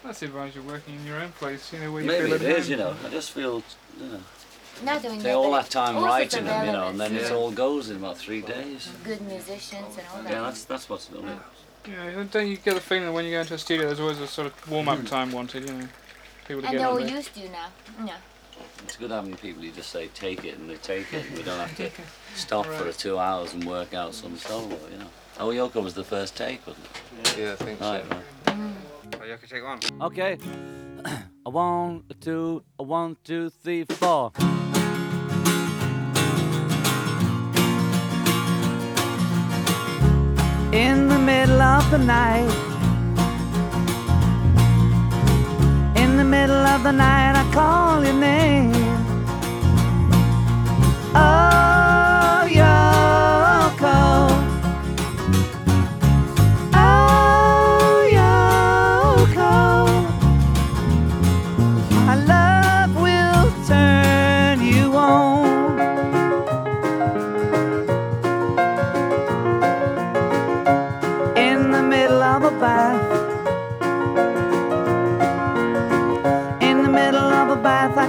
That's the advantage of working in your own place, you know, where you Maybe feel it is, you know. I just feel, you know, Not doing take all that time also writing the them, you know, and relevance. then it all goes in about 3 days. Good musicians and all that. Yeah, that's what's done it. Yeah, don't you get the feeling that when you go into a studio, there's always a sort of warm-up time wanted, you know, people to And get they're on all there. used to now. Yeah. It's good having people you just say take it and they take it, and we don't have to stop for 2 hours and work out some solo, you know. Oh, Yoko was the first take, wasn't it? Yeah, I think so. Right. Oh, Yoko, take one. Okay. A 1, a 2, a 1, 2, 3, 4. In the middle of the night, in the middle of the night, I call your name. Oh, Yoko. Oh, Yoko. My love will turn you on. In the middle of a bath, in the middle of a bath,